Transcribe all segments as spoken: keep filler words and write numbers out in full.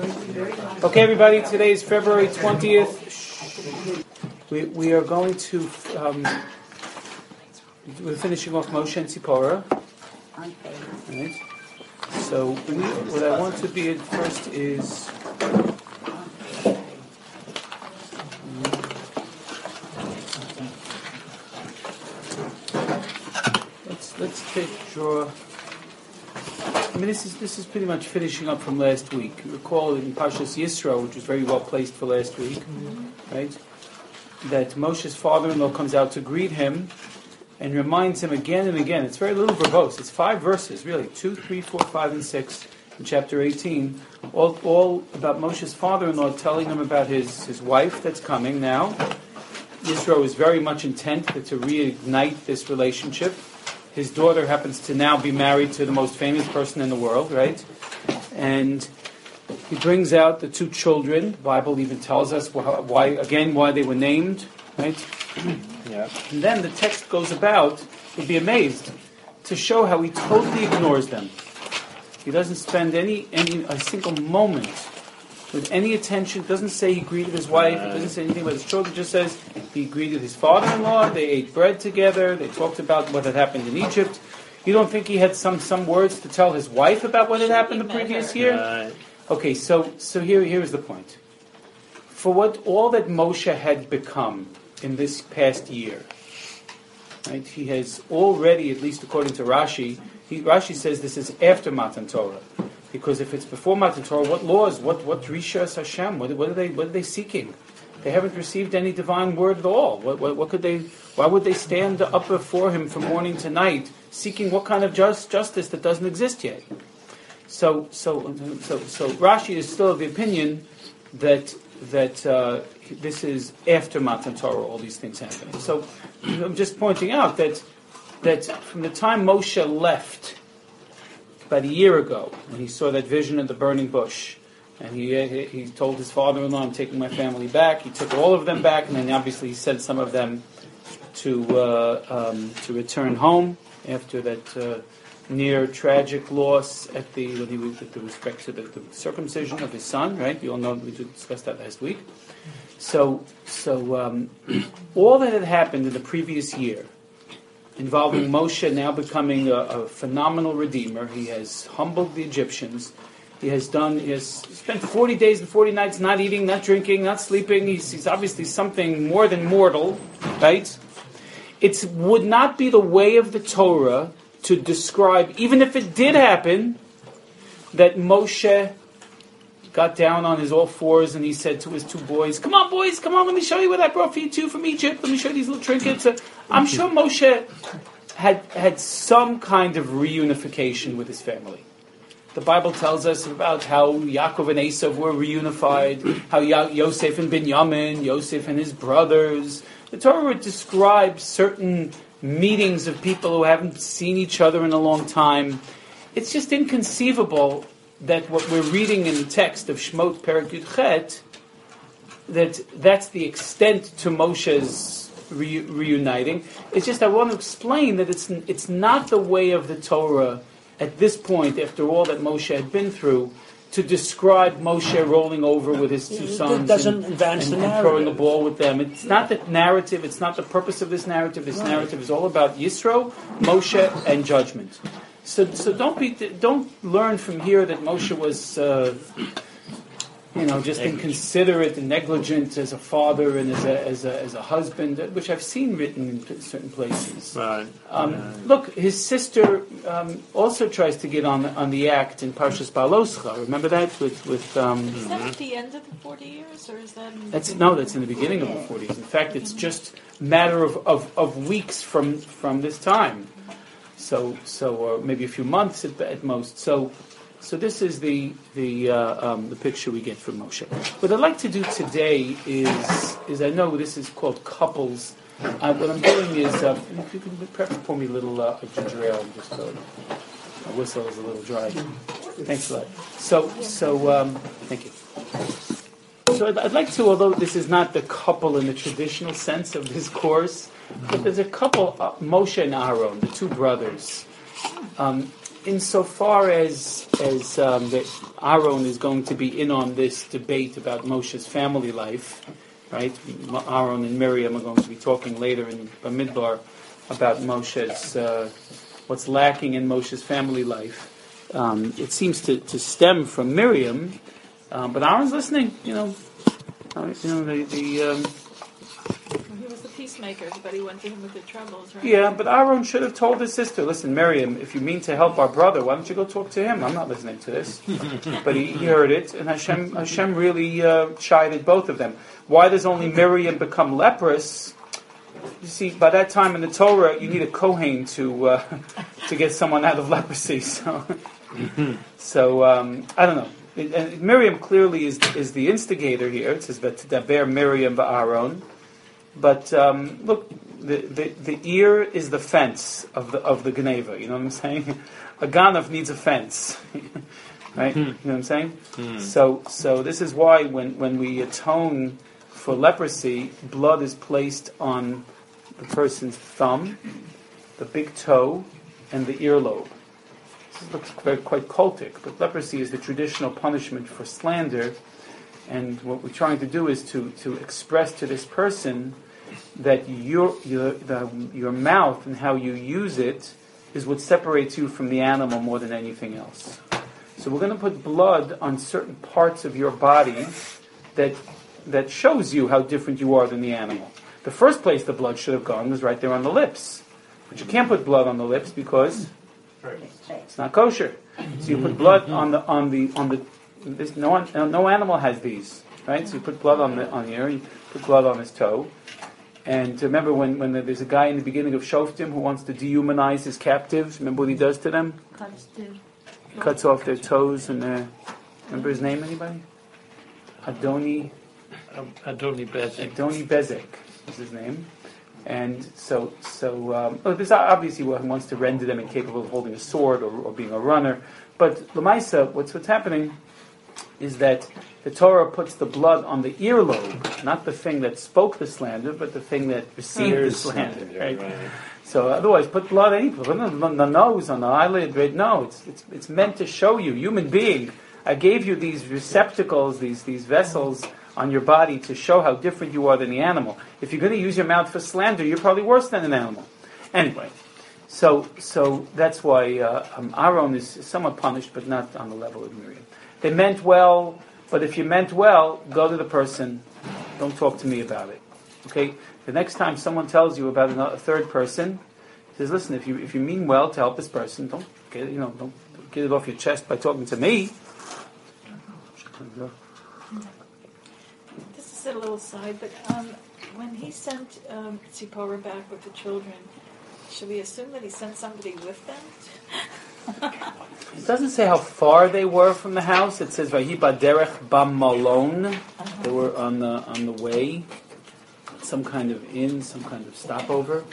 Okay, everybody, today is February twentieth. We, we are going to, um, we're finishing off Moshe and Tzipora. Right. So we, what I want to be at first is, let's let's take draw. I mean, this is this is pretty much finishing up from last week. You recall in Parshas Yisro, which was very well placed for last week, mm-hmm. right? That Moshe's father-in-law comes out to greet him and reminds him again and again. It's very little verbose. It's five verses, really, two, three, four, five, and six in chapter eighteen, all all about Moshe's father-in-law telling him about his his wife that's coming now. Yisro is very much intent to reignite this relationship. His daughter happens to now be married to the most famous person in the world, right? And he brings out the two children. The Bible even tells us why, why again, why they were named, right? Yeah. And then the text goes about, you'll be amazed, to show how he totally ignores them. He doesn't spend any, any a single moment with any attention. Doesn't say he greeted his wife. It doesn't say anything about his children. It just says he greeted his father-in-law. They ate bread together. They talked about what had happened in Egypt. You don't think he had some, some words to tell his wife about what had happened the previous year? Okay, so so here here's the point. For what all that Moshe had become in this past year, right? He has already, at least according to Rashi, he, Rashi says this is after Matan Torah. Because if it's before Matan Torah, what laws, what what Rishas Hashem, what, what are they what are they seeking? They haven't received any divine word at all. What, what what could they? Why would they stand up before him from morning to night, seeking what kind of just justice that doesn't exist yet? So so so so Rashi is still of the opinion that that uh, this is after Matan Torah, all these things happening. So I'm just pointing out that that from the time Moshe left about a year ago, when he saw that vision of the burning bush, and he he, he told his father-in-law, "I'm taking my family back." He took all of them back, and then obviously he sent some of them to uh, um, to return home after that uh, near tragic loss at the when he was with respect to the, the circumcision of his son. Right? You all know we discussed that last week. So so um, all that had happened in the previous year, involving Moshe now becoming a, a phenomenal redeemer. He has humbled the Egyptians. He has done. He has spent forty days and forty nights not eating, not drinking, not sleeping. He's, he's obviously something more than mortal, right? It would not be the way of the Torah to describe, even if it did happen, that Moshe got down on his all fours and he said to his two boys, "Come on, boys, come on, let me show you what I brought for you two from Egypt. Let me show you these little trinkets." Uh, I'm sure Moshe had had some kind of reunification with his family. The Bible tells us about how Yaakov and Esav were reunified, how ya- Yosef and Binyamin, Yosef and his brothers. The Torah describes certain meetings of people who haven't seen each other in a long time. It's just inconceivable that what we're reading in the text of Shemot Perek Yud Chet, that that's the extent to Moshe's re- reuniting. It's just I want to explain that it's it's not the way of the Torah at this point, after all that Moshe had been through, to describe Moshe rolling over with his two sons it doesn't and, advance and, the and narrative. throwing the ball with them. It's not the narrative. It's not the purpose of this narrative. This right. narrative is all about Yisro, Moshe, and judgment. So, so don't be, don't learn from here that Moshe was, uh, you know, just inconsiderate and negligent as a father and as a as a, as a husband, which I've seen written in certain places. Right. Um, right. Look, his sister um, also tries to get on the, on the act in Parshas Baloscha. Remember that with with. Um, is that at the end of the forty years, or is that? In the that's no, that's in the beginning of the forties. In fact, it's just a matter of, of, of weeks from from this time. So, so, or maybe a few months at, at most. So, so this is the the uh, um, the picture we get from Moshe. What I'd like to do today is is I know this is called couples. Uh, what I'm doing is, uh, if you can perhaps pour me a little uh, ginger ale, just so my whistle is a little dry. Thanks a lot. So, so um, thank you. So I'd, I'd like to, although this is not the couple in the traditional sense of this course, but there's a couple, uh, Moshe and Aaron, the two brothers. Um, insofar as as um, that Aaron is going to be in on this debate about Moshe's family life, right? Aaron and Miriam are going to be talking later in Bamidbar about Moshe's uh, what's lacking in Moshe's family life. Um, it seems to, to stem from Miriam, um, but Aaron's listening. You know, uh, you know the the. Um, He was the peacemaker, but he went to him with the troubles, right? Yeah, but Aaron should have told his sister, listen, Miriam, if you mean to help our brother, why don't you go talk to him? I'm not listening to this. But he, he heard it, and Hashem, Hashem really uh, chided both of them. Why does only Miriam become leprous? You see, by that time in the Torah, you need a Kohen to uh, to get someone out of leprosy. So, so um, I don't know. It, and Miriam clearly is is the instigator here. It says, "V'tdaber Miriam v'Aaron." But um, look, the, the the ear is the fence of the of the Geneva. You know what I'm saying? A Ganav needs a fence, right? You know what I'm saying? Mm. So so this is why when, when we atone for leprosy, blood is placed on the person's thumb, the big toe, and the earlobe. This looks very, quite cultic, but leprosy is the traditional punishment for slander. And what we're trying to do is to, to express to this person that your your the, your mouth and how you use it is what separates you from the animal more than anything else. So we're going to put blood on certain parts of your body that that shows you how different you are than the animal. The first place the blood should have gone was right there on the lips. But you can't put blood on the lips because it's not kosher. So you put blood on the on the on the This, no, one, no animal has these, right? So you put blood on the on the ear, you put blood on his toe, and remember when, when there's a guy in the beginning of Shoftim who wants to dehumanize his captives. Remember what he does to them? Cuts, he cuts off their toes and their. Remember his name? Anybody? Adoni. Um, Adoni Bezek. Adoni Bezek is his name, and so so. Um, oh, this obviously one wants to render them incapable of holding a sword or, or being a runner, but Lamaisa, what's what's happening is that the Torah puts the blood on the earlobe, not the thing that spoke the slander, but the thing that received the slander. Right? Right. So otherwise, put blood any put on the nose, on the eyelid. Right? No, it's it's it's meant to show you, human being. I gave you these receptacles, these these vessels on your body to show how different you are than the animal. If you're going to use your mouth for slander, you're probably worse than an animal. Anyway, so so that's why uh, um, Aaron is somewhat punished, but not on the level of Miriam. They meant well, but if you meant well, go to the person. Don't talk to me about it. Okay? The next time someone tells you about another, a third person, says, "Listen, if you if you mean well to help this person, don't get it, you know, don't get it off your chest by talking to me." This is a little side, but um, when he sent um, Tzipora back with the children, should we assume that he sent somebody with them? It doesn't say how far they were from the house. It says Vahi Baderech Bamalon. They were on the on the way, some kind of inn, some kind of stopover.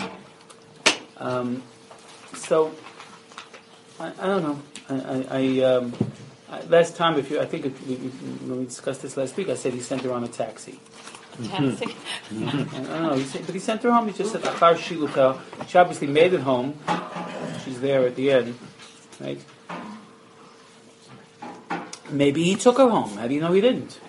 Um, so I, I don't know. I, I, I, um, I last time, if you, I think if we, when we discussed this last week, I said he sent her on a taxi. Taxi. I don't know, he said, but he sent her home. He just said Achar Shiluka. She obviously made it home. She's there at the end, right? Maybe he took her home. How do you know he didn't?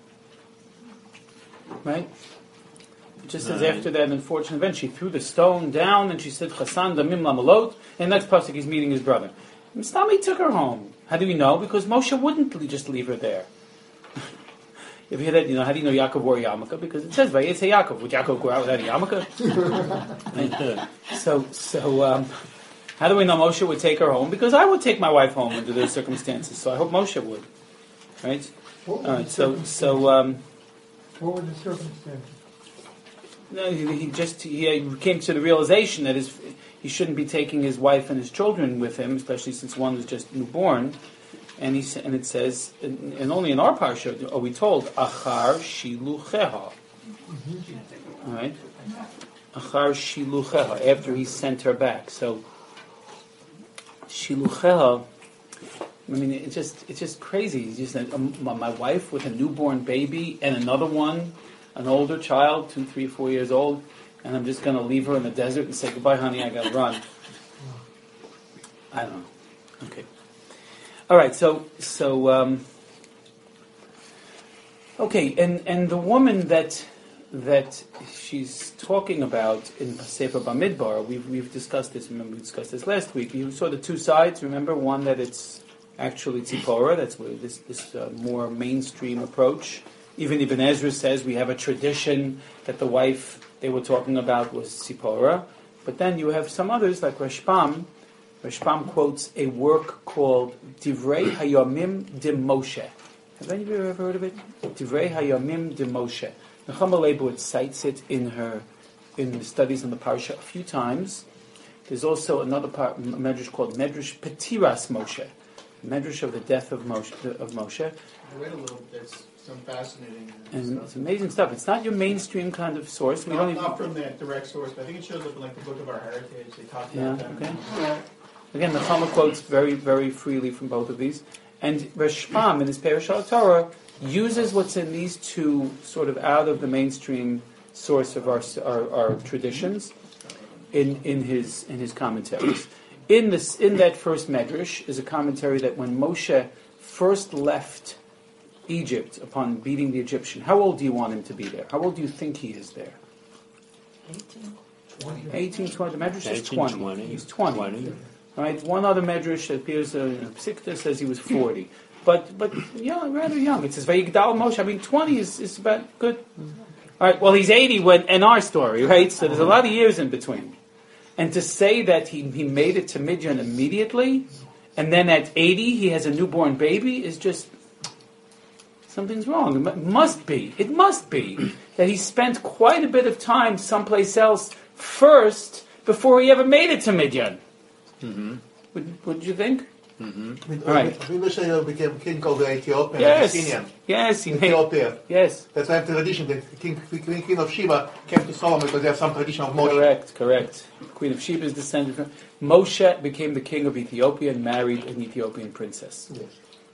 Right? It just says after that unfortunate event, she threw the stone down and she said, Chasan damim lamalot. And next pasuk he's meeting his brother. Mistami took her home. How do we know? Because Moshe wouldn't just leave her there. If you hear that, you know, how do you know Yaakov wore a yarmulke? Because it says, Vayetze Yaakov. Would Yaakov go out without a yarmulke? so, so, um, how do we know Moshe would take her home? Because I would take my wife home under those circumstances. So I hope Moshe would. Right? All right. So, so, um, what were the circumstances? No, he, he just he came to the realization that his he shouldn't be taking his wife and his children with him, especially since one was just newborn. And he and it says, and, and only in our parsha are we told achar shilucheha. Mm-hmm. All right, achar shilucheha, after he sent her back. So shilucheha. I mean, it's just it's just crazy. It's just that, um, my wife with a newborn baby and another one, an older child, two, three, four years old, and I'm just going to leave her in the desert and say, goodbye, honey, I got to run. I don't know. Okay. All right. So so um, okay, and and the woman that that she's talking about in Sefer Bamidbar, we've we've discussed this. Remember, we discussed this last week. You saw the two sides. Remember, one that it's actually Tzipora. That's where this this uh, more mainstream approach. Even Ibn Ezra says we have a tradition that the wife they were talking about was Tzipora. But then you have some others like Rashbam. Rashbam quotes a work called Divrei Hayomim de Moshe. Have any of you ever heard of it? Divrei Hayomim de Moshe. Nechama Leibowitz cites it in her in the studies on the parsha a few times. There's also another part, a medrash called Medrash Petiras Moshe, Medrash of the death of Moshe. Of Moshe. I read a little bit. There's some fascinating And stuff. it's amazing stuff. It's not your mainstream kind of source. We Not, don't even, not from that direct source, but I think it shows up in like the Book of Our Heritage. They talk Yeah, about that. okay. Again, the Chama quotes very, very freely from both of these. And Rashbam, in his Perush Torah, uses what's in these two sort of out of the mainstream source of our our, our traditions in, in his in his commentaries. In this in that first medrash is a commentary that when Moshe first left Egypt upon beating the Egyptian, how old do you want him to be there? How old do you think he is there? eighteen. eighteen, twenty. The medrash is eighteen, twenty. twenty. He's twenty. twenty. Right. One other medrash that appears uh, in Psikta says he was forty, but but young, rather young. It says Vayigdal Moshe. I mean, twenty is, is about good. All right. Well, he's eighty when in our story, right? So there's a lot of years in between. And to say that he he made it to Midian immediately, and then at eighty he has a newborn baby is just something's wrong. It must be. It must be that he spent quite a bit of time someplace else first before he ever made it to Midian. Mm-hmm. Would, would you think? Mm-hmm. All right. Avimelech became king of Ethiopia, Yes. Abyssinian, Yes, he made. Ethiopia. Yes. That's why I have tradition. The king, the king of Sheba came to Solomon because they have some tradition of Moshe. Correct, correct. Queen of Sheba is descended from. Moshe became the king of Ethiopia and married an Ethiopian princess. Yes.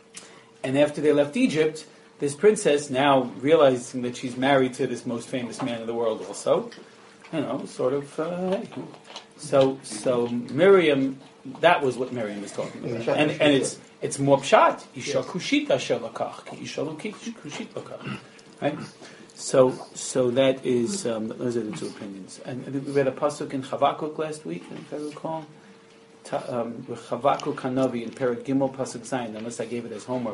And after they left Egypt, this princess, now realizing that she's married to this most famous man in the world also, you know, sort of, uh, hey. So, so Miriam, that was what Miriam was talking about. Yeah, And, and it's it's more pshat. Isha kushita shelakach. Ki Isha lo kushit lakach. Right? So, so that is, um, those are the two opinions. And we read a pasuk in Chavakuk last week, if I recall. Ta- um, Chavakuk Hanavi in Perek Gimel pasuk Zayin, unless I gave it as homework.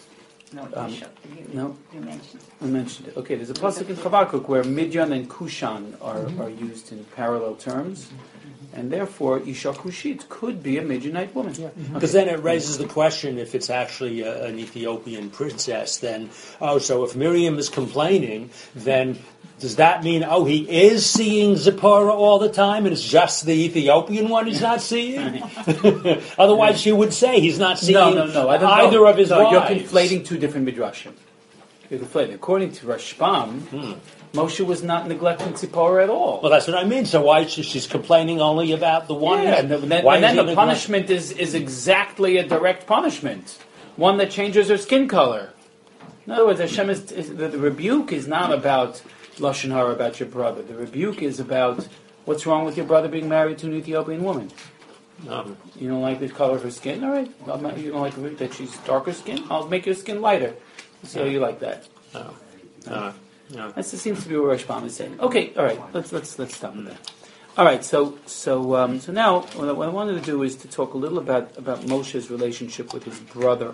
No, Um, you, should, you, no? you mentioned it. I mentioned it. Okay, there's a pasuk in Chavakuk where Midian and Kushan are, are used in parallel terms, and therefore Isha Kushit could be a Midianite woman. Because then it raises the question, if it's actually a, an Ethiopian princess, then, oh, so if Miriam is complaining, then does that mean, oh, he is seeing Zipporah all the time, and it's just the Ethiopian one he's not seeing? Otherwise, she would say he's not seeing No, no, no. I don't either know. of his no, wives. You're conflating two different midrashim. You're conflating. According to Rashbam, Hmm. Moshe was not neglecting Tzipporah at all. Well, that's what I mean. So why is she, she's complaining only about the one? Yeah, and then, Why and is then he the neglect- punishment is, is exactly a direct punishment, one that changes her skin color. In other words, Hashem is, is the, the rebuke is not about lashon hara about your brother. The rebuke is about what's wrong with your brother being married to an Ethiopian woman. No. You don't like the color of her skin, all right? I'm not- You don't like that she's darker skin? I'll make your skin lighter. So you like that? No. No. No. That seems to be what Rashbam is saying. Okay, all right. Let's let's let's stop with that. All right. So so um, so now what I, what I wanted to do is to talk a little about about Moshe's relationship with his brother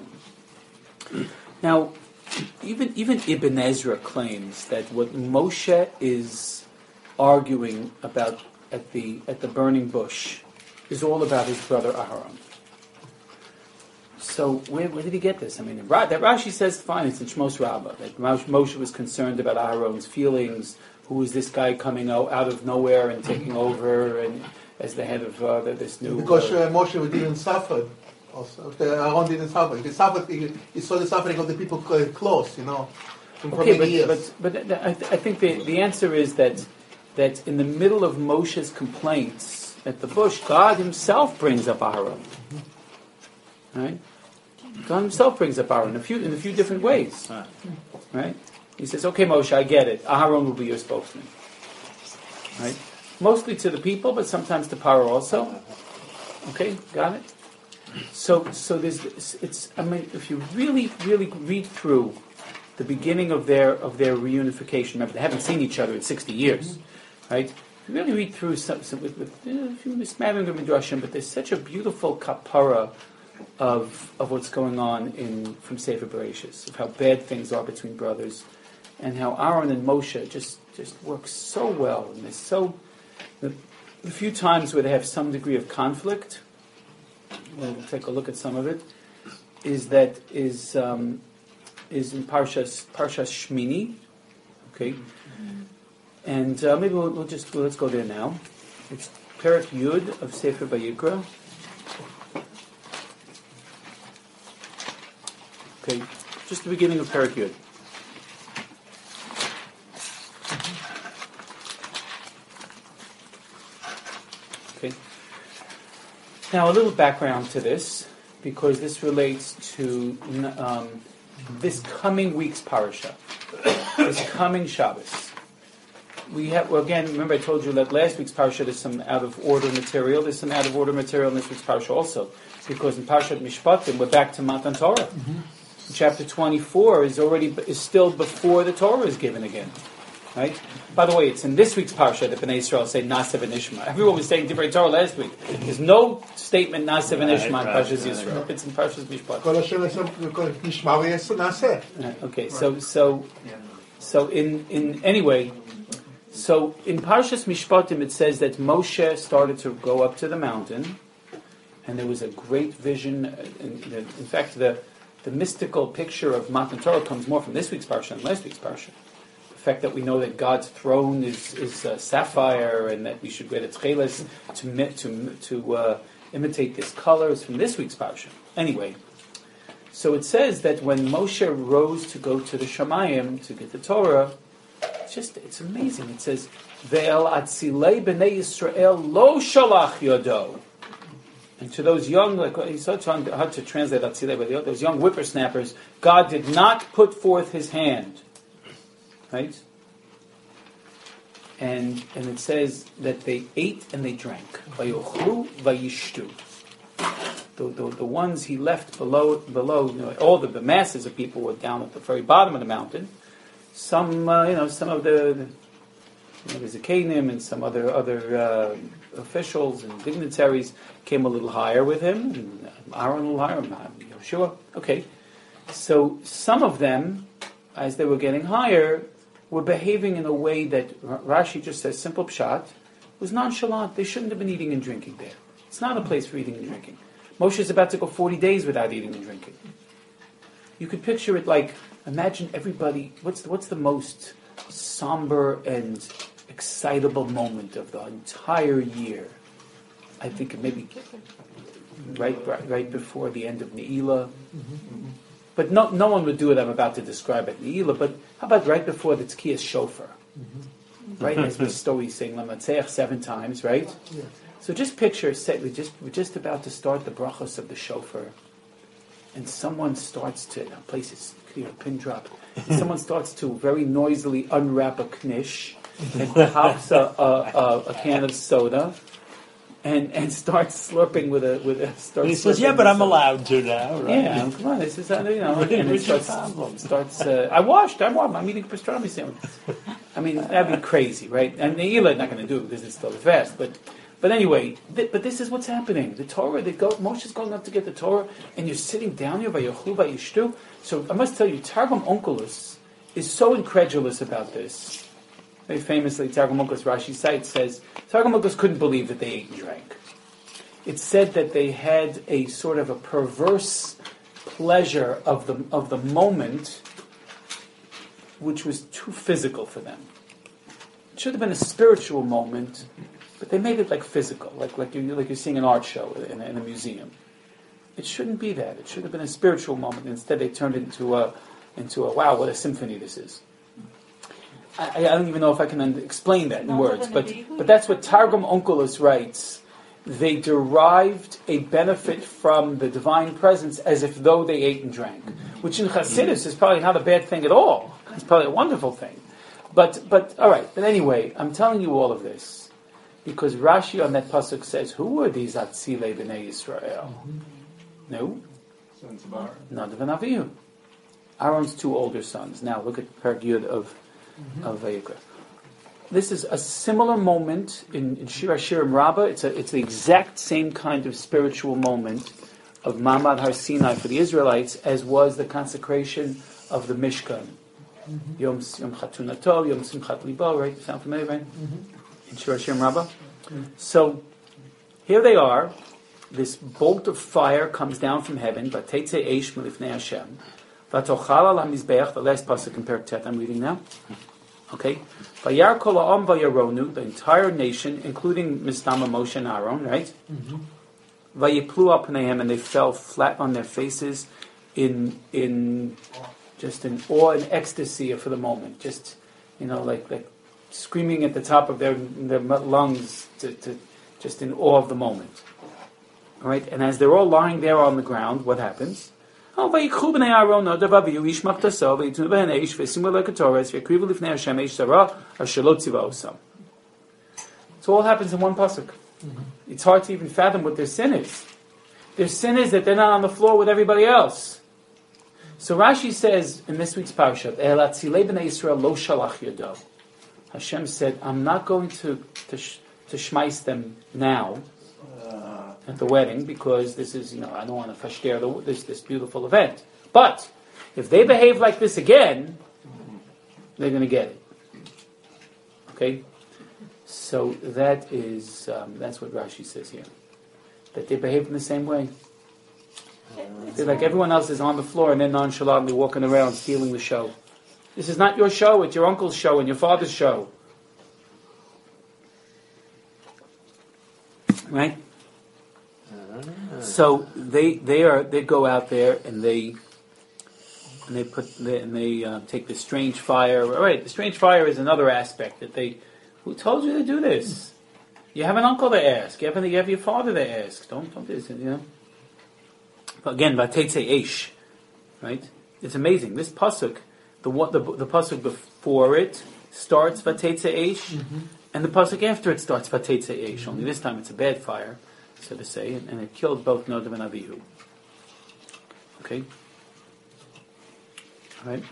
Aaron. Now, even even Ibn Ezra claims that what Moshe is arguing about at the at the burning bush is all about his brother Aaron. So where, where did he get this? I mean, Ra- that Rashi says, fine, it's in Shmos Rabbah, that Moshe Moshe was concerned about Aaron's feelings. Who is this guy coming out, out of nowhere and taking over and as the head of uh, this new... Because uh, uh, Moshe didn't suffer. Also, Aaron didn't suffer. He suffered. He, he saw the suffering of the people cl- close. You know, from okay, many but, years. but, but th- I, th- I think the, the answer is that that in the middle of Moshe's complaints at the bush, God himself brings up Aaron. Right? God himself brings up Aaron in a few in a few different ways. Right? He says, "Okay, Moshe, I get it. Aaron will be your spokesman." Right? Mostly to the people, but sometimes to Paro also. Okay, got it. So, so there's this- it's. I mean, if you really, really read through the beginning of their of their reunification, remember they haven't seen each other in sixty years, right? If you really read through some, some with, with you know, a few smattering of midrashim, but there's such a beautiful kapara of of what's going on in from Sefer Bereshis, of how bad things are between brothers, and how Aaron and Moshe just just work so well, and there's so the, the few times where they have some degree of conflict. We'll take a look at some of it. Is that is um, is in Parshas Parshas Shmini, okay, and uh, maybe we'll, we'll just well, let's go there now. It's Perek Yud of Sefer Vayikra. Okay, just the beginning of Perek Yud. Okay. Now, a little background to this, because this relates to um, this coming week's parasha, this coming Shabbos. We have, well, again, remember I told you that last week's parasha there's some out of order material. There's some out of order material in this week's parasha also, because in Parashat Mishpatim we're back to Matan Torah. Mm-hmm. Chapter twenty-four is already is still before the Torah is given again. Right? By the way, it's in this week's parsha that Bnei Israel say Nasev and Ishma. Everyone was saying Divrei Torah last week. There's no statement Nasev and Ishma in Parshas Yisrael. It's in Parshas Mishpat. כל אשר נשמע ויעשו נעשה. Okay, so so so in in anyway, so in Parshas Mishpatim it says that Moshe started to go up to the mountain, and there was a great vision. In, in fact, the the mystical picture of Matan Torah comes more from this week's parsha than last week's parsha. The fact that we know that God's throne is is uh, sapphire, and that we should wear the tcheles to to to uh, imitate this color is from this week's parsha. Anyway, so it says that when Moshe rose to go to the Shamayim to get the Torah, it's just it's amazing. It says Ve'el atzilei b'nei Yisrael lo shalach yodo. And to those young, like it's hard to translate atzilei, but those young whippersnappers, God did not put forth His hand. Right? And and it says that they ate and they drank. Vayochlu vayishtu. The, the the ones He left below below, you know, all the, the masses of people were down at the very bottom of the mountain. Some uh, you know some of the, the there's a Canaan and some other other uh, officials and dignitaries came a little higher with him, and Aaron a little higher, Yoshua. Okay, so some of them, as they were getting higher, were behaving in a way that Rashi just says, simple pshat, was nonchalant. They shouldn't have been eating and drinking there. It's not a place for eating and drinking. Moshe is about to go forty days without eating and drinking. You could picture it like, imagine everybody, what's the, what's the most somber and excitable moment of the entire year? I think maybe right, right, right before the end of Ne'ilah. Mm-hmm. But no, no one would do what I'm about to describe at Ne'ilah, but how about right before the Tkiyas Shofar? Mm-hmm. Right, as we story saying Lamatzeach seven times, right? Yeah. So just picture, we're just, we're just about to start the brachos of the Shofar, and someone starts to, a place is clear, pin drop, and someone starts to very noisily unwrap a knish, and pops a, a, a, a can of soda, And and starts slurping with a with a. Starts he says, "Yeah, but I'm allowed to now, right?" Yeah, come on, this is uh, you know. And it starts. starts uh, I washed. I'm warm. I'm eating pastrami sandwiches. I mean, that'd be crazy, right? And Ne'ilah not going to do it because it's still fast. But but anyway, th- but this is what's happening. The Torah. They go. Moshe's going up to get the Torah, and you're sitting down here by Yechu by Yishtu. So I must tell you, Targum Onkelos is so incredulous about this. Very famously, Targum Onkelos Rashi cites says Targum Onkelos couldn't believe that they ate and drank. It's said that they had a sort of a perverse pleasure of the of the moment, which was too physical for them. It should have been a spiritual moment, but they made it like physical, like like you like you're seeing an art show in a, in a museum. It shouldn't be that. It should have been a spiritual moment. Instead, they turned it into a into a wow, what a symphony this is. I, I don't even know if I can un- explain that in Not words, but but that's what Targum Onkelos writes. They derived a benefit from the divine presence as if though they ate and drank, which in Chassidus is probably not a bad thing at all. It's probably a wonderful thing. But but all right. But anyway, I'm telling you all of this because Rashi on that pasuk says, "Who were these Atzilei b'nei Yisrael?" No, Sons of Aaron. Nadav and Avihu. Aaron's two older sons. Now look at Perek Yud of of Vayikra. This is a similar moment in, in Shir Hashirim Rabbah. It's a, it's the exact same kind of spiritual moment of Ma'amad Har Sinai for the Israelites as was the consecration of the Mishkan. Yom Yom Chatunato, Yom Simchat Libo, right? Sound familiar, right? Mm-hmm. In Shir Hashirim Rabbah. Mm-hmm. So here they are. This bolt of fire comes down from heaven. Vateitze eish milifnei Hashem. Vatochal al hamizbeach. The last pasuk in Perek Tet I'm reading now. Okay. Vayar kol ha'am vayaronu. The entire nation, including Mistama, Moshe, and Aaron, right? Vayiplu al pneihem, and they fell flat on their faces in in just in awe and ecstasy for the moment. Just you know, like like screaming at the top of their their lungs, to, to just in awe of the moment. All right, and as they're all lying there on the ground, what happens? Oh, vayikchu b'nei Aaron nadav avihu ish machtaso v'yitnu b'hen eish v'esimu lekatoras v'yakrivu lifnei Hashem eish sarah asher lo tziva osam. So all happens in one pasuk. Mm-hmm. It's hard to even fathom what their sin is. Their sin is that they're not on the floor with everybody else. So Rashi says in this week's parasha, El atzilei b'nei Yisrael lo shalach yado. Hashem said, I'm not going to to, sh- to shmeiss them now at the wedding, because this is, you know, I don't want to fashter this this beautiful event. But if they behave like this again, they're going to get it. Okay, so that is um, that's what Rashi says here, that they behave in the same way. They're like everyone else is on the floor and they're nonchalantly walking around stealing the show. This is not your show; it's your uncle's show and your father's show, right? So they they are they go out there and they and they put they, and they uh, take the strange fire. All right, the strange fire is another aspect that they. Who told you to do this? You have an uncle to ask. You have, you have your father to ask. Don't don't do this. You know. But again, vateitze eish, right? It's amazing. This pasuk, the what the the pasuk before it starts vateitze eish, mm-hmm. and the pasuk after it starts vateitze eish. Mm-hmm. Only this time it's a bad fire, so to say, and it killed both Nadav and Avihu. Okay? All right?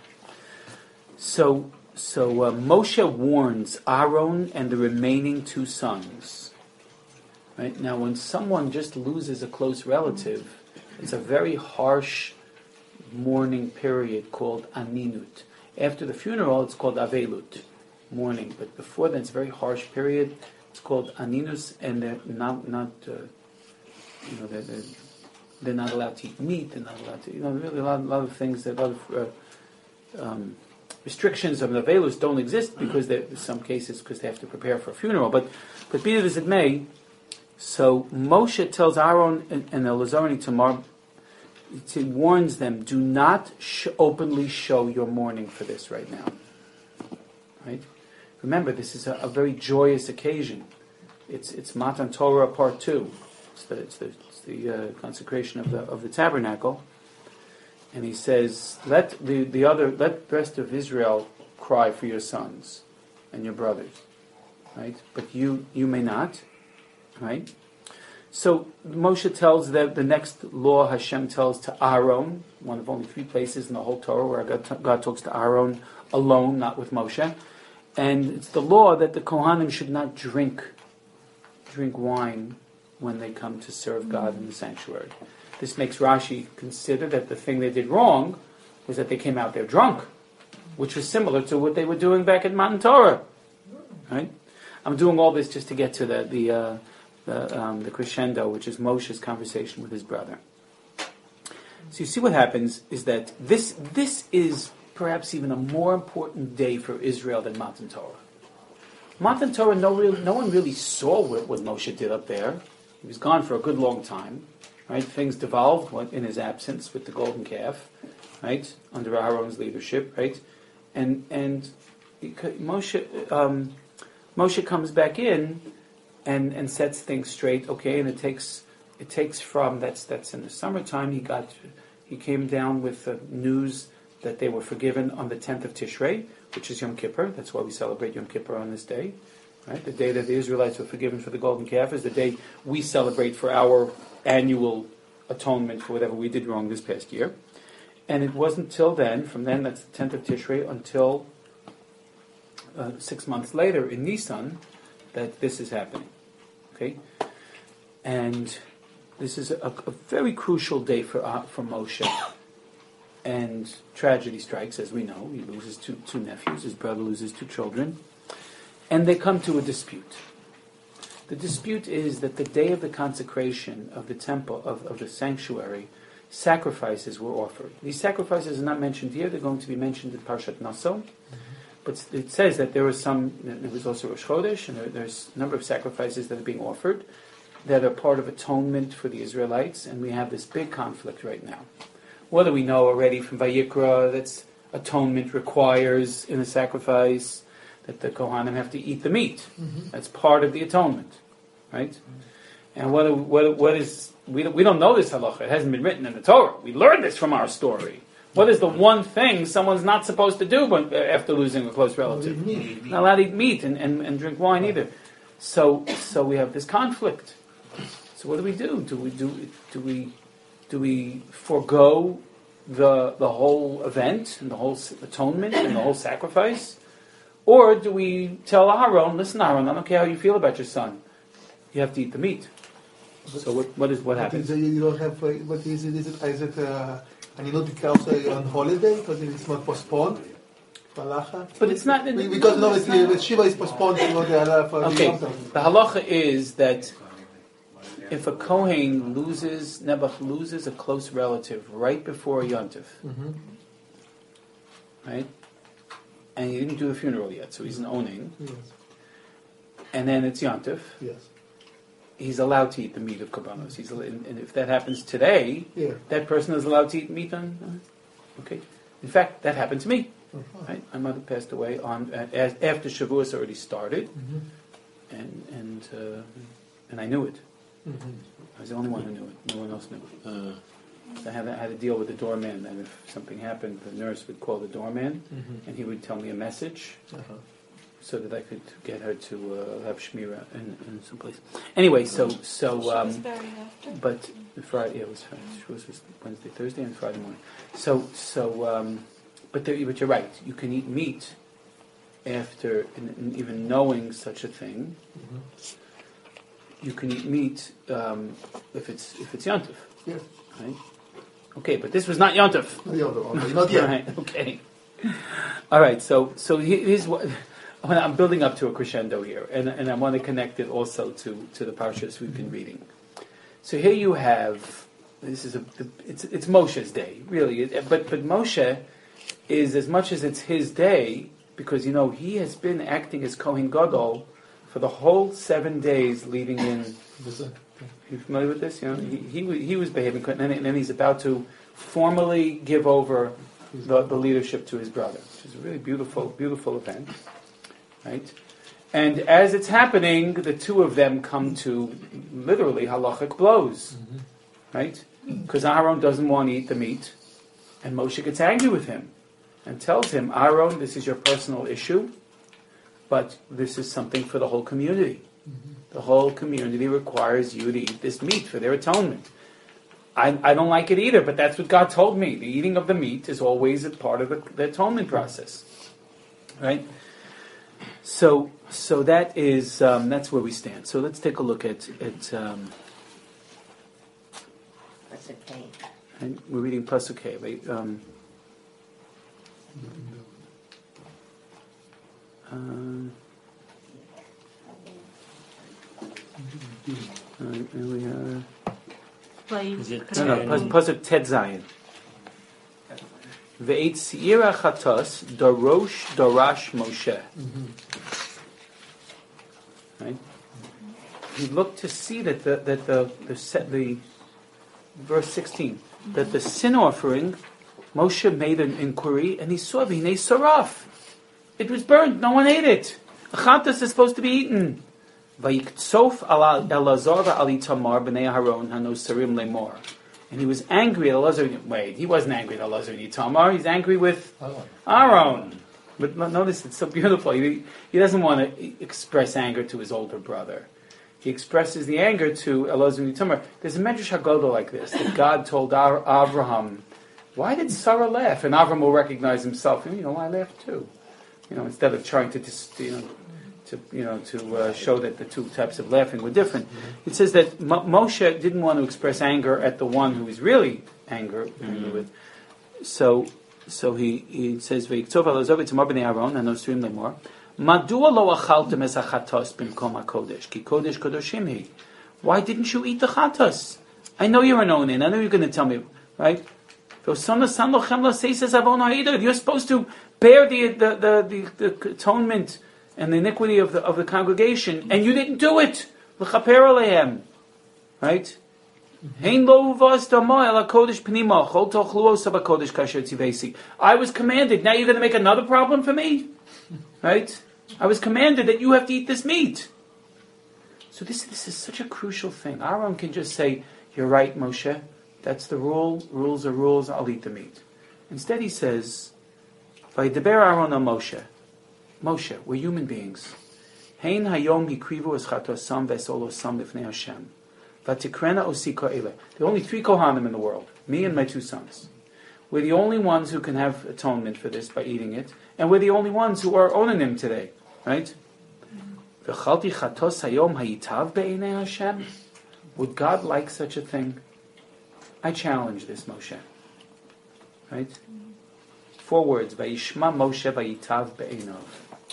So, so uh, Moshe warns Aaron and the remaining two sons. Right? Now, when someone just loses a close relative, it's a very harsh mourning period called aninut. After the funeral, it's called avelut, mourning. But before then, it's a very harsh period. It's called aninus, and they're not not. Uh, You know, they're, they're, they're not allowed to eat meat. They're not allowed to, you know, really a lot, a lot of things, that a lot of uh, um, restrictions of the Avelus don't exist because they, in some cases, because they have to prepare for a funeral. But, but be it as it may, so Moshe tells Aaron and, and Elazar and Tamar, he warns them, do not sh- openly show your mourning for this right now. Right? Remember, this is a, a very joyous occasion. It's it's Matan Torah part two. It's the, it's the, it's the uh, consecration of the of the tabernacle, and he says, "Let the, the other let the rest of Israel cry for your sons and your brothers, right? But you you may not, right?" So Moshe tells that the next law Hashem tells to Aaron, one of only three places in the whole Torah where God, God talks to Aaron alone, not with Moshe, and it's the law that the Kohanim should not drink drink wine when they come to serve God in the sanctuary. This makes Rashi consider that the thing they did wrong was that they came out there drunk, which was similar to what they were doing back at Matan Torah. Right? I'm doing all this just to get to the the, uh, the, um, the crescendo, which is Moshe's conversation with his brother. So you see what happens is that this this is perhaps even a more important day for Israel than Matan Torah. Matan Torah, no, real, no one really saw what, what Moshe did up there. He was gone for a good long time, right? Things devolved in his absence with the golden calf, right? Under Aaron's leadership, right? And and Moshe um, Moshe comes back in and, and sets things straight. Okay, and it takes it takes from that's that's in the summertime. He got he came down with the news that they were forgiven on the tenth of Tishrei, which is Yom Kippur. That's why we celebrate Yom Kippur on this day. Right? The day that the Israelites were forgiven for the golden calf is the day we celebrate for our annual atonement for whatever we did wrong this past year. And it wasn't till then, from then, that's the tenth of Tishrei, until uh, six months later in Nisan, that this is happening. Okay? And this is a, a very crucial day for uh, for Moshe. And tragedy strikes, as we know. He loses two, two nephews, his brother loses two children. And they come to a dispute. The dispute is that the day of the consecration of the temple, of, of the sanctuary, sacrifices were offered. These sacrifices are not mentioned here, they're going to be mentioned in Parshat Naso. Mm-hmm. But it says that there was some, there was also Rosh Chodesh, and there, there's a number of sacrifices that are being offered that are part of atonement for the Israelites, and we have this big conflict right now. What do we know already from Vayikra? That's atonement requires in a sacrifice that the Kohanim have to eat the meat. Mm-hmm. That's part of the atonement, right? Mm-hmm. And what what what is we don't, we don't know this halacha. It hasn't been written in the Torah. We learned this from our story. What is the one thing someone's not supposed to do when, after losing a close relative? Not allowed to eat meat and, and, and drink wine either. So so we have this conflict. So what do we do? Do we do do we do we forego the the whole event and the whole atonement and the whole sacrifice, or do we tell Aaron, listen, Aaron, I don't care how you feel about your son, you have to eat the meat? So what what is what happens? But you don't have. Uh, but is it is it is it uh, and you know the also on holiday because it's not postponed. Halacha. But it's not because no, it's, uh, Shiva is postponed. You know, the halacha for okay, the, the halacha is that if a Kohen loses, Nebuch loses a close relative right before a Yontif, mm-hmm. right? And he didn't do the funeral yet, so he's an owning. Yes. And then it's Yontif. Yes. He's allowed to eat the meat of Korbanos. He's, and if that happens today, yeah. that person is allowed to eat meat on. Okay. In fact, that happened to me. Uh-huh. Right? My mother passed away on uh, after Shavuos already started, mm-hmm. and and uh, and I knew it. Mm-hmm. I was the only one who knew it. No one else knew it. Uh, so I had, I had to deal with the doorman, and if something happened, the nurse would call the doorman, mm-hmm. and he would tell me a message, uh-huh. so that I could get her to uh, have shmira in, in some place. Anyway, so so. Um, but Friday, yeah, it was Friday. It was Wednesday, Thursday, and Friday morning. So so. Um, but there, but you're right. You can eat meat after, in, in even knowing such a thing. Mm-hmm. You can eat meat um, if it's if it's yontif, yeah. Right? Okay, but this was not yontif. Not yontif. Not yet. Right, okay. All right. So so here's what I'm building up to a crescendo here, and and I want to connect it also to to the parashas we've been reading. So here you have this is a it's it's Moshe's day, really, but but Moshe is, as much as it's his day, because you know he has been acting as Kohen Gadol for the whole seven days leading in. You familiar with this? You know, he he, he was behaving, and then, and then he's about to formally give over the, the leadership to his brother, which is a really beautiful, beautiful event, right? And as it's happening, the two of them come to literally halachic blows, mm-hmm. right? Because Aaron doesn't want to eat the meat, and Moshe gets angry with him and tells him, Aaron, this is your personal issue, but this is something for the whole community. Mm-hmm. The whole community requires you to eat this meat for their atonement. I, I don't like it either, but that's what God told me. The eating of the meat is always a part of the, the atonement process, right? So, so that is um, that's where we stand. So let's take a look at at. Um, Pasuk. And we're reading Pasuk. Right? Um, um, Right, and we are. Is it No, no, Pasuk Ted Zayin. Ve'et Seira Chatos Darosh Darash Moshe. Right. He looked to see that the that the the, set, the verse sixteen that the sin offering, Moshe made an inquiry and he saw V'nei Saraf. It was burned. No one ate it. Chatos is supposed to be eaten. Vayiksof Elazar v'ali Tamar b'nei Haron hanosarim lemor, and he was angry at Elazar. Wait, he wasn't angry at Elazar and Tamar. He's angry with Aaron. But notice it's so beautiful. He, he doesn't want to express anger to his older brother. he expresses the anger to Elazar Tamar. There's a Medrash Haggadah like this, that God told Ar- Avraham, why did Sarah laugh? And Avraham will recognize himself, you know, I laughed too. You know, instead of trying to, dis- you know, to you know, to uh, show that the two types of laughing were different. It says that Mo- Moshe didn't want to express anger at the one who he's really angry, angry with. So, so he, he says, "V'yiktov alazovi tamar b'nei Aaron hanosrim lemor, madua lo achaltem es hachatos b'mkom hakodesh ki kodesh kadoshim hi." Why didn't you eat the chatos? I know you're an onin. I know you're going to tell me, right? You're supposed to bear the the, the, the, the atonement and the iniquity of the of the congregation, and you didn't do it. Right? I was commanded. Now you're going to make another problem for me, right? I was commanded that you have to eat this meat. So this this is such a crucial thing. Aaron can just say, "You're right, Moshe. That's the rule. Rules are rules. I'll eat the meat." Instead, he says, "Vayidaber Aaron al Moshe." Moshe, we're human beings. Hein hayom hikrivu es chatosam v'esolosam b'fnei Hashem. Vatikrena osiko ele. There are only three kohanim in the world, me and my two sons. We're the only ones who can have atonement for this by eating it, and we're the only ones who are onanim today, right? V'chalti chatos hayom hayitav be'enei Hashem. Would God like such a thing? I challenge this, Moshe. Right? Four words. Vayishma Moshe vayitav be'enov.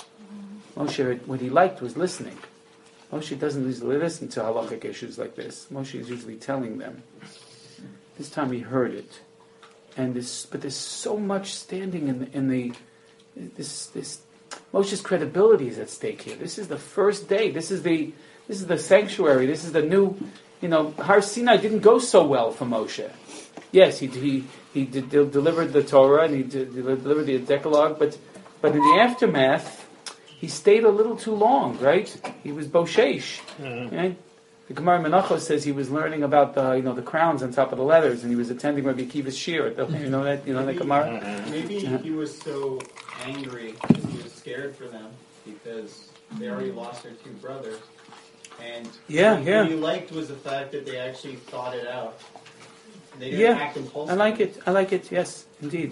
Moshe, what he liked was listening. Moshe doesn't usually listen to halachic issues like this. Moshe is usually telling them. This time he heard it. And this, but there's so much standing in the, in the this this Moshe's credibility is at stake here. This is the first day. This is the this is the sanctuary. This is the new, you know, Har Sinai didn't go so well for Moshe. Yes, he he he did, delivered the Torah and he did, delivered the Decalogue, but but in the aftermath, he stayed a little too long. Right? He was boshesh. Mm-hmm. Right? The Gemara Menachos says he was learning about the you know the crowns on top of the leathers, and he was attending Rabbi Akiva's shir. At the, you know that you know that Gemara. Maybe he was so angry because he was scared for them because they already lost their two brothers, and yeah, what yeah. he liked was the fact that they actually thought it out. They didn't yeah, act impulsively. I like it. I like it. Yes, indeed,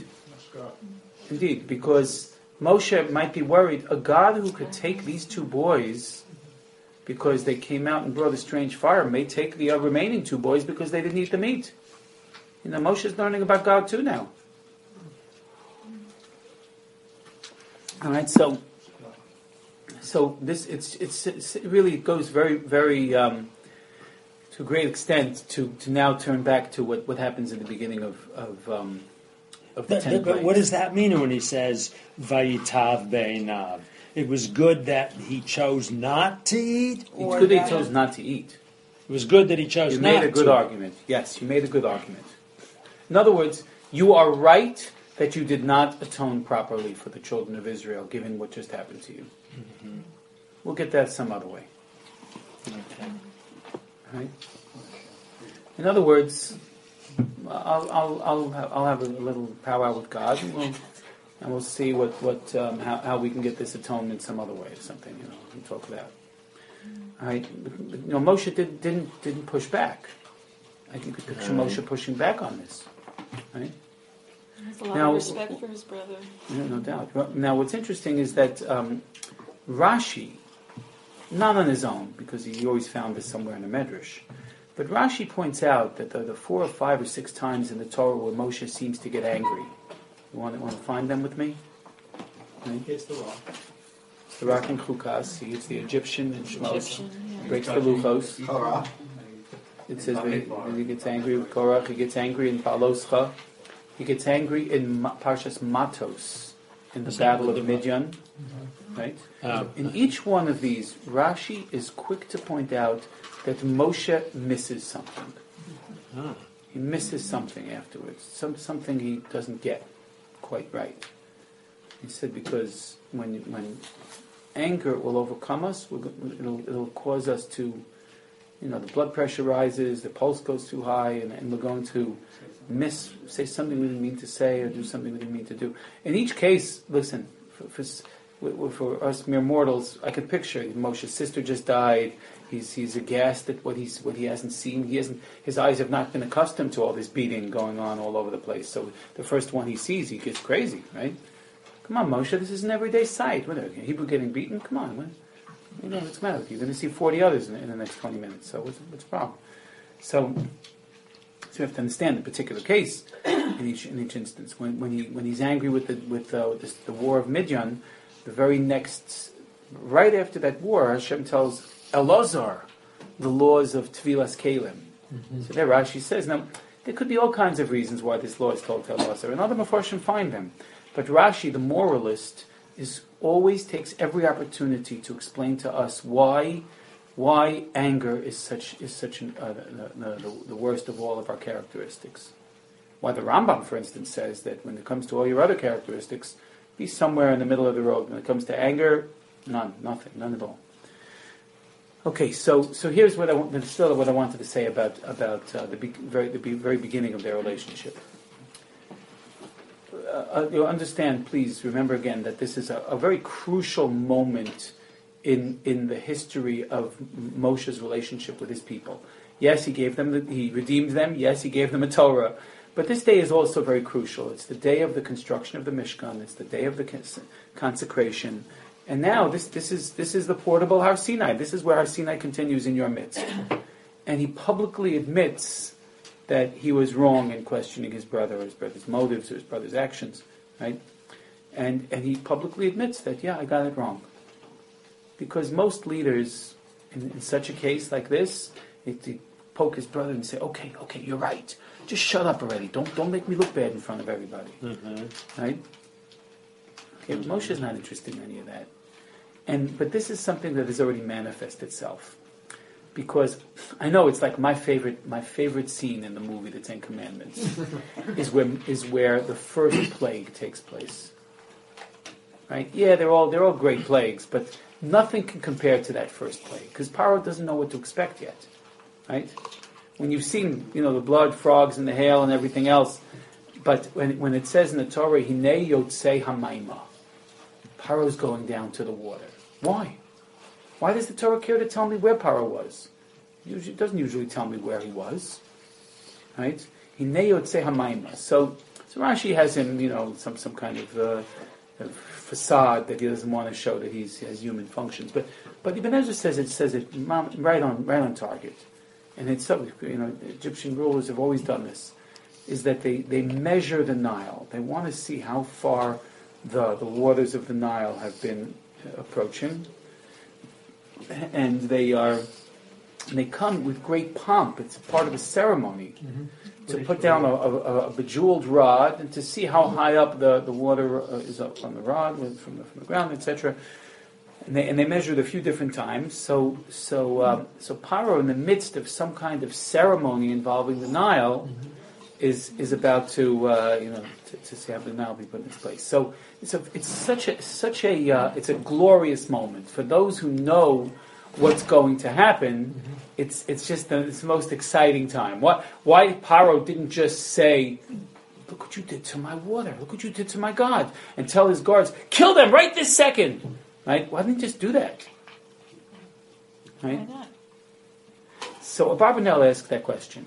indeed, because Moshe might be worried. A God who could take these two boys, because they came out and brought a strange fire, may take the uh, remaining two boys because they didn't eat the meat. You know, Moshe's learning about God too now. All right, so, so this it's it's, it's it really goes very very um, to a great extent to, to now turn back to what, what happens in the beginning of of um, of the But, ten but plagues. what does that mean when he says "Vayitav be'enav"? It was good that he chose not to eat? It's Or good that that he chose not to eat. It was good that he chose You not to. made a good argument. Yes, you made a good argument. In other words, you are right that you did not atone properly for the children of Israel, given what just happened to you. Mm-hmm. We'll get that some other way. Okay. Right? In other words, I'll I'll I'll have, I'll have a little powwow with God, and we'll and we'll see what what um, how how we can get this atonement some other way or something. You know, we'll talk about. All right, you know, Moshe did, didn't didn't push back. I think we could picture Moshe pushing back on this. Right? There's a lot Now- of respect for his brother. Yeah, no doubt. Now, what's interesting is that um, Rashi, not on his own, because he always found this somewhere in the Medrash, but Rashi points out that the, the four or five or six times in the Torah where Moshe seems to get angry. You want to, want to find them with me? Right? Hits the rock. The rock in Chukas, he gets the Egyptian in Shmos, Egyptian, yeah. breaks the Luchos. Torah. It says that he, he gets angry with Korach, he gets angry in Paloscha, he gets angry in Ma- Parshas Matos, in the Battle of Midian, right? Um, In each one of these, Rashi is quick to point out that Moshe misses something. ah. He misses something afterwards, some something he doesn't get quite right. He said because when when anger will overcome us, we're, go- it'll it'll cause us to, you know, the blood pressure rises, the pulse goes too high, and, and we're going to miss say something we didn't mean to say or do something we didn't mean to do. In each case, listen, for, for, w- w- for us mere mortals, I could picture Moshe's sister just died. He's he's aghast at what he's what he hasn't seen. He hasn't. His eyes have not been accustomed to all this beating going on all over the place. So the first one he sees, he gets crazy, right? Come on, Moshe, this is an everyday sight. What are Hebrew getting beaten? Come on, what, you know, what's the matter with you? You're going to see forty others in, in the next twenty minutes. So what's, what's the problem? So, so you have to understand the particular case in each in each instance. When when he when he's angry with the with, uh, with this, the war of Midian, the very next, right after that war, Hashem tells Elazar the laws of Tvilas Kalim. Mm-hmm. So there Rashi says, now, there could be all kinds of reasons why this law is told to Elazar, and other Mefarshim find them. But Rashi, the moralist, is always takes every opportunity to explain to us why why anger is such is such an, uh, the, the, the worst of all of our characteristics. Why the Rambam, for instance, says that when it comes to all your other characteristics, be somewhere in the middle of the road. When it comes to anger, none, nothing, none at all. Okay, so so here's what I want, still what I wanted to say about about uh, the be, very the be, very beginning of their relationship. Uh, you'll understand, please remember again that this is a, a very crucial moment in in the history of Moshe's relationship with his people. Yes, he gave them, the, he redeemed them. Yes, he gave them a Torah. But this day is also very crucial. It's the day of the construction of the Mishkan. It's the day of the consecration. And now this this is this is the portable Har Sinai. This is where Har Sinai continues in your midst. And he publicly admits that he was wrong in questioning his brother, or his brother's motives, or his brother's actions, right? And and he publicly admits that, yeah, I got it wrong. Because most leaders, in, in such a case like this, they, they poke his brother and say, okay, okay, you're right. Just shut up already. Don't don't make me look bad in front of everybody, mm-hmm. right? Okay, but Moshe's not interested in any of that. And but this is something that has already manifested itself. Because I know it's like my favorite my favorite scene in the movie The Ten Commandments is where is where the first plague takes place. Right? Yeah, they're all they're all great plagues, but nothing can compare to that first plague, because Paro doesn't know what to expect yet. Right? When you've seen, you know, the blood, frogs, and the hail and everything else, but when when it says in the Torah, Hinei Yotzei Hamayma, Paro's going down to the water. Why? Why does the Torah care to tell me where Paro was? Usually, it doesn't usually tell me where he was. Right? Hinei Yotzei Hamayma. So, so Rashi has him, you know, some some kind of, uh, of facade that he doesn't want to show that he's, he has human functions. But but Ibn Ezra says it says it right on right on target. And it's so, you know, Egyptian rulers have always done this, is that they, they measure the Nile. They want to see how far the, the waters of the Nile have been approaching. And they are, and they come with great pomp. It's part of a ceremony mm-hmm. to put down a, a, a bejeweled rod and to see how high up the, the water uh, is up on the rod from the, from the ground, et cetera. And they, and they measured a few different times. So so um, so Paro, in the midst of some kind of ceremony involving the Nile, mm-hmm. is is about to uh, you know to, to see how the Nile be put in its place. So it's a, it's such a such a uh, it's a glorious moment for those who know what's going to happen. Mm-hmm. It's it's just the, it's the most exciting time. What why Paro didn't just say, "Look what you did to my water! Look what you did to my God!" and tell his guards, "Kill them right this second." Right? Why didn't he just do that? Right? Why not? So Abarbanel asked that question.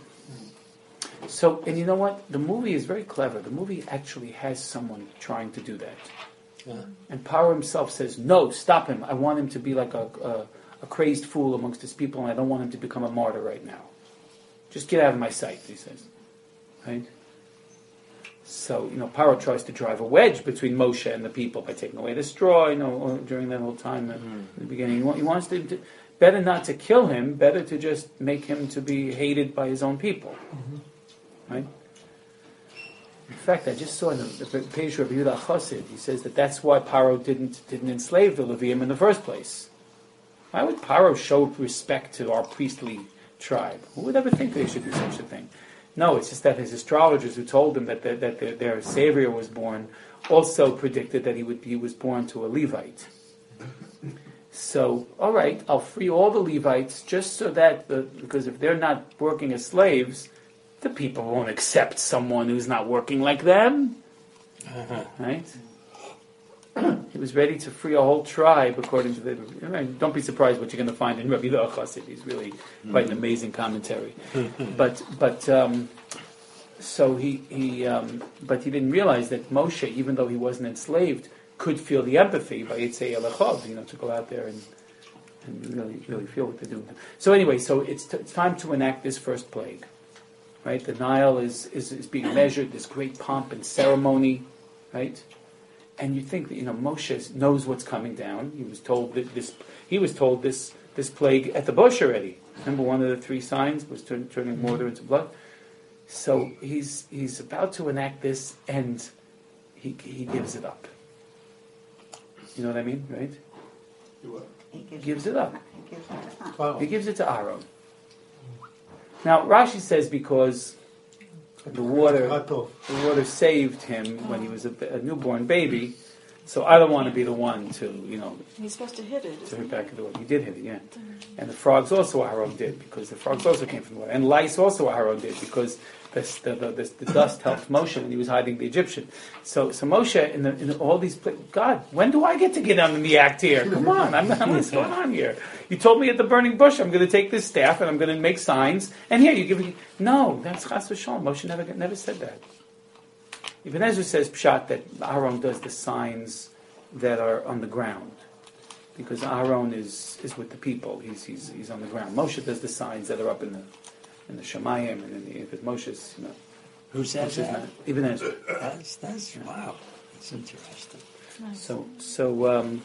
So, and you know what? The movie is very clever. The movie actually has someone trying to do that. Yeah. And Paro himself says, no, stop him. I want him to be like a, a, a crazed fool amongst his people, and I don't want him to become a martyr right now. Just get out of my sight, he says. Right? So, you know, Paro tries to drive a wedge between Moshe and the people by taking away the straw, you know, during that whole time mm-hmm. in the beginning. He wants to, to, better not to kill him, better to just make him to be hated by his own people. Mm-hmm. Right? In fact, I just saw in the, the page of Yehuda Chassid, he says that that's why Paro didn't didn't enslave the Levium in the first place. Why would Paro show respect to our priestly tribe? Who would ever think they should do such a thing? No, it's just that his astrologers who told him that, the, that the, their savior was born also predicted that he would he was born to a Levite. So, all right, I'll free all the Levites just so that, the, because if they're not working as slaves, the people won't accept someone who's not working like them. Uh-huh. Right? was ready to free a whole tribe according to the. Don't be surprised what you're going to find in Rabbi Yehuda Chassid. He's really quite an amazing commentary. but but um, so he he um, but he didn't realize that Moshe, even though he wasn't enslaved, could feel the empathy by Yitzei Elechov, you know, to go out there and and really really feel what they're doing. So anyway, so it's t- it's time to enact this first plague, right? The Nile is is, is being measured. This great pomp and ceremony, right? And you think that, you know, Moshe knows what's coming down. He was told that this. He was told this this plague at the bush already. Remember, one of the three signs was turn, turning water into blood. So he's he's about to enact this, and he he gives it up. You know what I mean, right? He gives, Gives it up. He gives it up. Wow. He gives it to Aaron. Now Rashi says because the water. Cut off. The water saved him when he was a, a newborn baby, so I don't want to be the one to, you know, He's supposed to hit it. to isn't hit he? back at the water. He did hit it, yeah. And the frogs also Aaron did, because the frogs also came from the water. And lice also Aaron did, because the, the, the, the, the dust helped Moshe when he was hiding the Egyptian. So, so Moshe, in, the, in all these places, God, when do I get to get on the act here? Come on, I'm, I'm, what's going on here? You told me at the burning bush, I'm going to take this staff and I'm going to make signs, and here you give me. No, that's Chas v'Shalom. Moshe never, never said that. Ibn Ezra says Pshat that Aaron does the signs that are on the ground, because Aaron is, is with the people. He's, he's he's on the ground. Moshe does the signs that are up in the in the Shemayim, and in the, if it Moshe's, you know, Who says Moshe's that? not. Ibn Ezra. That's, that's, wow. That's interesting. Nice. So so um,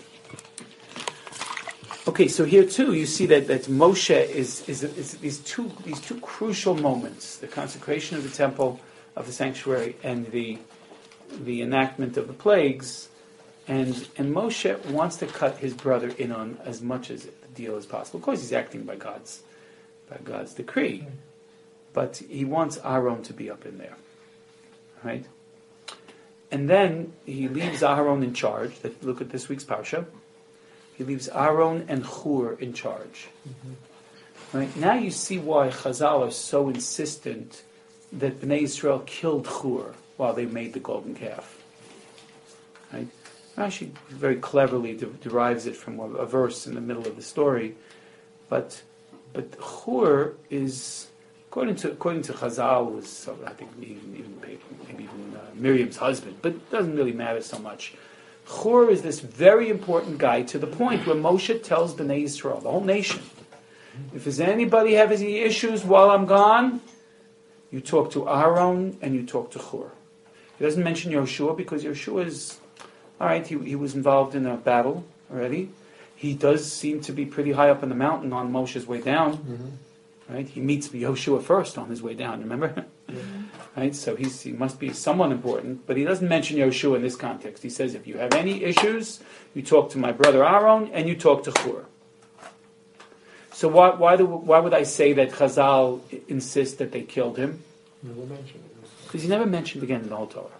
okay. So here too, you see that, that Moshe is, is is these two these two crucial moments: the consecration of the temple, of the sanctuary, and the the enactment of the plagues. And and Moshe wants to cut his brother in on as much as the deal as possible. Of course, he's acting by God's by God's decree, but he wants Aaron to be up in there, right? And then he leaves Aaron in charge. Look at this week's parsha. He leaves Aaron and Hur in charge. Mm-hmm. Right now, you see why Chazal are so insistent that Bnei Israel killed Hur while they made the golden calf. Right? Rashi very cleverly de- derives it from a, a verse in the middle of the story, but but Hur is, according to according to Chazal, was uh, I think even, even maybe even uh, Miriam's husband, but it doesn't really matter so much. Hur is this very important guy to the point where Moshe tells Bnei Israel, the whole nation, if there's anybody have any issues while I'm gone, you talk to Aaron and you talk to Hur. He doesn't mention Yoshua because Yoshua is, all right, he, he was involved in a battle already. He does seem to be pretty high up in the mountain on Moshe's way down. Mm-hmm. Right? He meets Yoshua first on his way down, remember? Mm-hmm. Right? So he's, he must be someone important, but he doesn't mention Yoshua in this context. He says, if you have any issues, you talk to my brother Aaron and you talk to Hur. So why why, do, why would I say that Chazal insists that they killed him? Never mentioned it. Because he's never mentioned again in the whole Torah.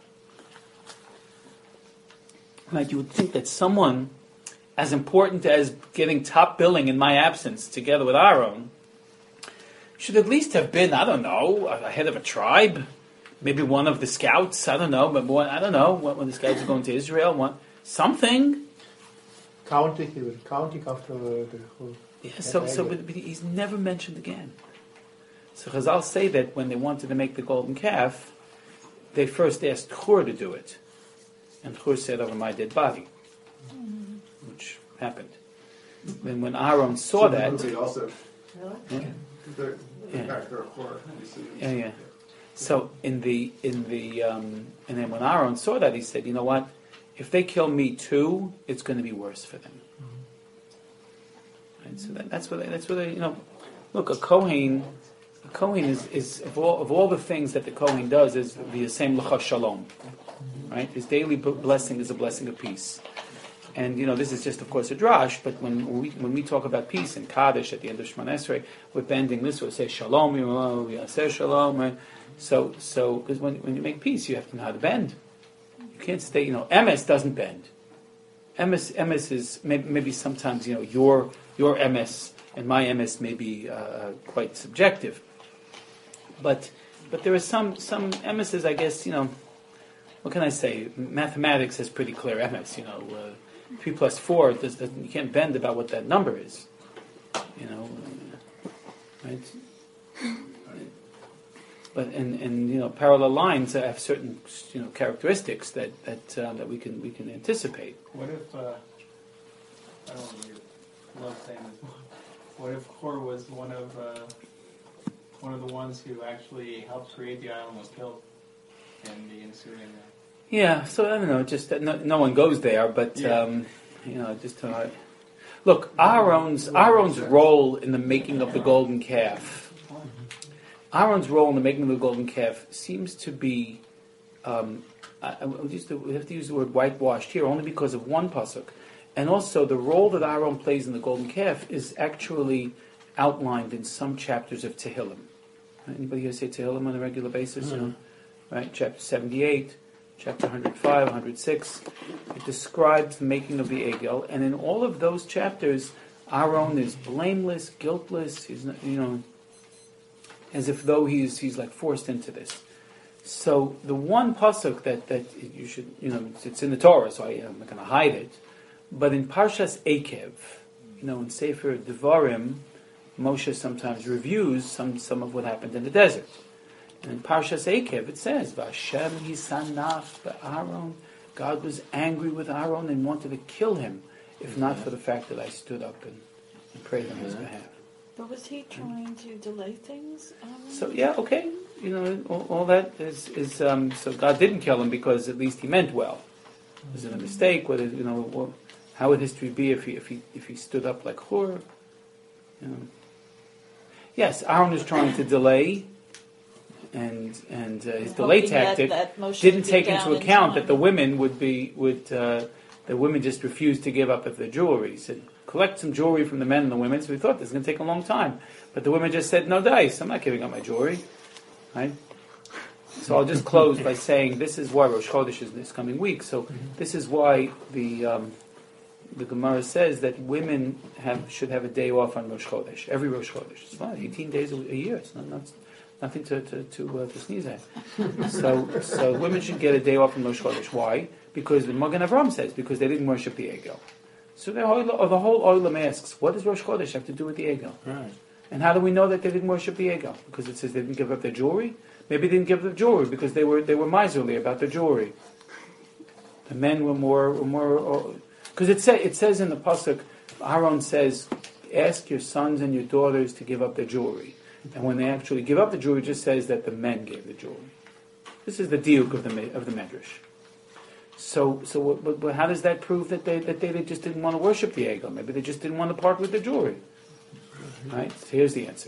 Right? You would think that someone as important as getting top billing in my absence together with Aaron should at least have been, I don't know, a head of a tribe, maybe one of the scouts, I don't know, but one, I don't know, when the scouts are going to Israel, one, something. Counting, he was counting after the whole. Yeah, so, so but, but he's never mentioned again. So Chazal say that when they wanted to make the golden calf, they first asked Hur to do it. And Hur said, over my dead body. Which happened. Then when Aaron saw that... Also, Really? Yeah, they're, Yeah. in fact, they're a horror. You see. yeah, yeah. So in the... in the um, and then when Aaron saw that, he said, you know what? If they kill me too, it's going to be worse for them. Right? So that, that's what they, that's what they, you know... Look, a Kohen... A Kohen is, is of, all, of all the things that the Kohen does, is the same L'cha Shalom. Right? His daily b- blessing is a blessing of peace. And, you know, this is just, of course, a drash, but when we when we talk about peace in Kaddish at the end of Shemon Esrei, we're bending this, we say Shalom, we say Shalom, right? So, so, because when, when you make peace, you have to know how to bend. You can't stay, you know, M S doesn't bend. M S, M S is, maybe, maybe sometimes, you know, your your M S and my M S may be uh, quite subjective. But, but there are some, some M Ss, I guess, you know, what can I say? Mathematics has pretty clear M S, you know, uh, three plus four, does, does, you can't bend about what that number is. You know, uh, right? But and, and you know, parallel lines have certain you know characteristics that that uh, that we can we can anticipate. What if uh, I don't know, you love saying this. What if Hor was one of uh, one of the ones who actually helped create the island, was killed in the ensuing? Uh, Yeah, so I don't know, just that no, no one goes there, but Yeah. um, you know, just uh, look, Aaron's Aaron's role in the making of the golden calf. Aaron's role in the making of the golden calf seems to be, um, I, I, we used to- we have to use the word whitewashed here only because of one pasuk, and also the role that Aaron plays in the golden calf is actually outlined in some chapters of Tehillim. Right? Anybody here say Tehillim on a regular basis? You know? Right, chapter seventy-eight. Chapter one hundred five, one hundred six, it describes the making of the Egel, and in all of those chapters, Aaron is blameless, guiltless. He's not, you know, as if though he's he's like forced into this. So the one pasuk that, that you should, you know, it's, it's in the Torah, so I, I'm not going to hide it. But in Parshas Ekev, you know, in Sefer Devarim, Moshe sometimes reviews some some of what happened in the desert. And in Parshas Ekev it says, "Vashem hisanach be'Aaron." God was angry with Aaron and wanted to kill him, if not for the fact that I stood up and, and prayed on his behalf. But was he trying to delay things? Aaron? So yeah, okay, you know, all, all that is is um, so God didn't kill him because at least he meant well. Was it a mistake? Whether you know, well, how would history be if he if he if he stood up like Hur? You know. Yes, Aaron was trying to delay. And and uh, his delay Hoping that- tactic that Moshe didn't would be take down into in account time. that the women would be would uh, the women just refused to give up of their jewelry. He said, collect some jewelry from the men and the women. So we thought this is going to take a long time, but the women just said, no dice. I'm not giving up my jewelry. Right. So I'll just close by saying this is why Rosh Chodesh is this coming week. So this is why the um, the Gemara says that women have should have a day off on Rosh Chodesh, every Rosh Chodesh. It's fine, eighteen days a, a year. It's not, not nothing to to to, uh, to sneeze at. So so women should get a day off on Rosh Chodesh. Why? Because the Magen Avraham says because they didn't worship the Egel. So the whole the whole Olam asks, what does Rosh Chodesh have to do with the Egel? Right. And how do we know that they didn't worship the Egel? Because it says they didn't give up their jewelry. Maybe they didn't give up their jewelry because they were they were miserly about their jewelry. The men were more were more because it say, it says in the pasuk, Aaron says, ask your sons and your daughters to give up their jewelry. And when they actually give up the jewelry, it just says that the men gave the jewelry. This is the diuk of the of the medrash. So so what, but, but how does that prove that they that they, they just didn't want to worship the Egel? Maybe they just didn't want to part with their jewelry. Right? So here's the answer: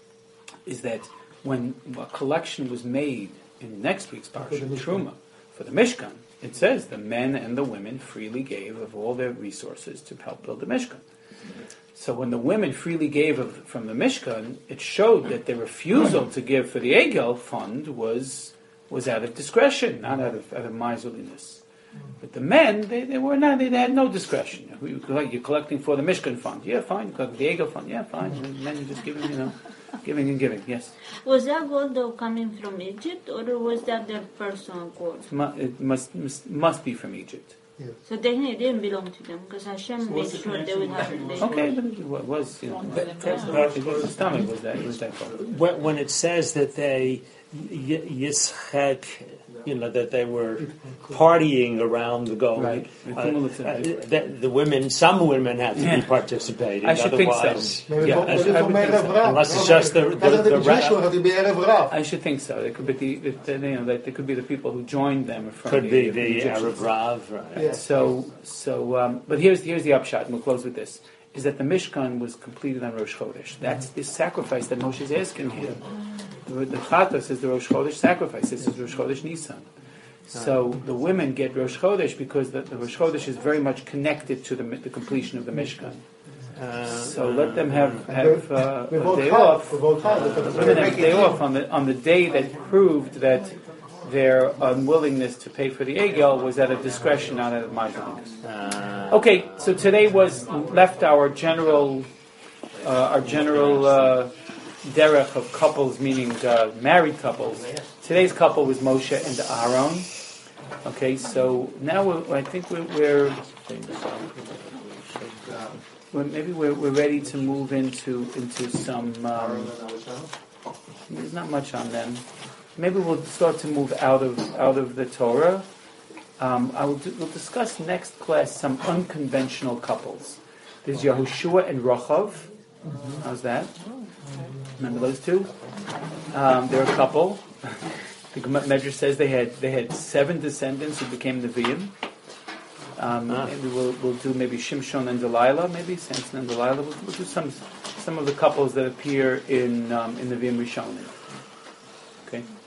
is that when a collection was made in next week's parsha, Truma, for the Mishkan, it says the men and the women freely gave of all their resources to help build the Mishkan. So when the women freely gave of, from the Mishkan, it showed that their refusal to give for the Egel fund was was out of discretion, not out of, out of miserliness. But the men, they, they were not, they had no discretion. You're collecting for the Mishkan fund. Yeah, fine. You're collecting the Egel fund. Yeah, fine. And the men are just giving, you know, giving and giving. Yes. Was that gold though coming from Egypt, or was that their personal gold? It mu- it must, must must be from Egypt. So technically it didn't belong to them, because Hashem So made what's the sure they would have connection it. with Okay, but it wa- was, you know, it was the stomach was that, it was that gold. When, when it says that they y- yischek, you know, that they were partying around the gold, Right. uh, uh, the, the women, some women had to Yeah. be participating. I should think so. otherwise, Maybe Yeah, for- I maybe should- I for would Meir think so. Rav. Unless it's just the- the- Doesn't the the ra- Jewish have to be Erev Rav. I should think so. It could be the, the, the you know that there could be the people who joined them from could the, be from the Egyptians. Arab Rav, right? Yeah. So so um, but here's here's the upshot, and we'll close with this: is that the Mishkan was completed on Rosh Chodesh. That's the sacrifice that Moshe is asking here. The, the Chatos is the Rosh Chodesh sacrifice. This is Rosh Chodesh Nisan. So the women get Rosh Chodesh because the, the Rosh Chodesh is very much connected to the, the completion of the Mishkan. Uh, So let them have have uh, We a vote day hard. off. We vote hard. The women have a day off on the on the day that proved that their unwillingness to pay for the Egel was out of discretion, not out of miserliness. uh, Okay, so today was left our general uh, our general uh, derech of couples, meaning uh, married couples. Today's couple was Moshe and Aaron. Okay, so now we're, I think we're, we're Well, maybe we're, we're ready to move into into some. Um, there's not much on them. Maybe we'll start to move out of out of the Torah. Um, I will do, we'll discuss next class some unconventional couples. There's Yahushua and Rachav. How's that? Remember those two? Um, they're a couple. The Medrash says they had they had seven descendants who became Nevi'im. Um, ah. Maybe we'll we'll do maybe Shimshon and Delilah, maybe Samson and Delilah. We'll, we'll do some some of the couples that appear in um, in Nevi'im Rishonim. Okay.